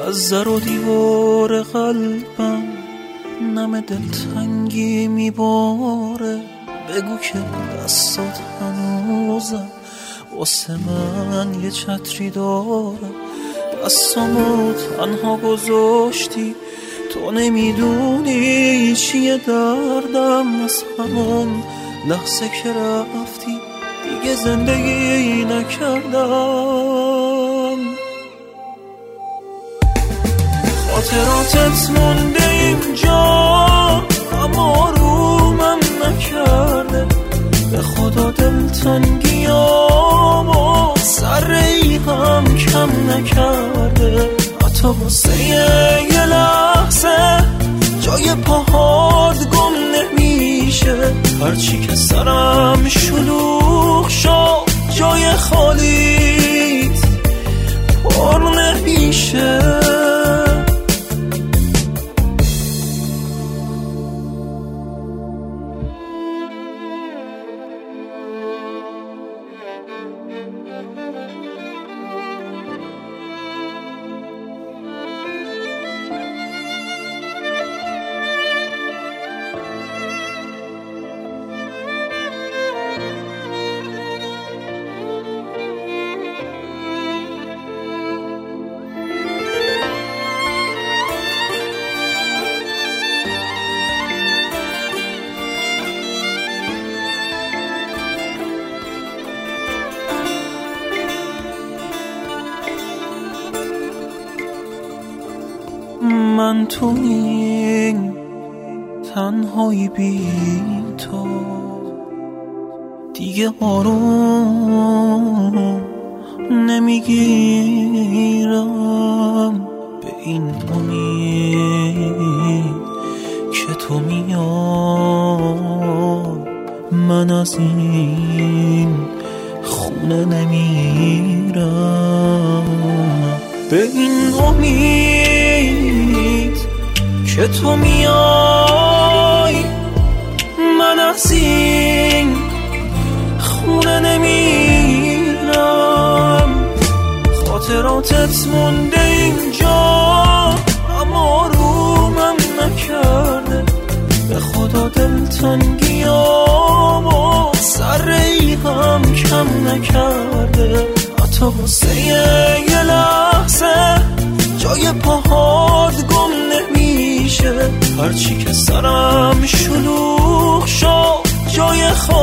از در و دیوار قلبم نم دلتنگی میباره. بگو که دستات هنوزم واسه من یه چتری داره. دستامو تنها گذاشتی، تو نمیدونی چیه دردم. از همون لحظه که رفتی دیگه زندگی نکردم. خاطراتت مونده اینجا اما رومم نکرده. به خدا دلتنگیامو سری هم کم نکرده. حتی واسه یه لحظه جای پاهات گم نمیشه. هرچی که سرم شلوغ شد جای خالیت پر نمیشه. من تو این تنهایی بی تو دیگه آروم نمیگیرم. به این امید که تو میای من از این خونه نمیرم. به این امید که تو میای من از این خونه نمیرم. خاطراتت مونده اینجا اما رومم نکرده. به خدا دلتنگیامو سری هم کم نکرده. حتی واسه یه لحظه جای پاهات گم نمیشه. هرچی که سرم شلوغ شد جای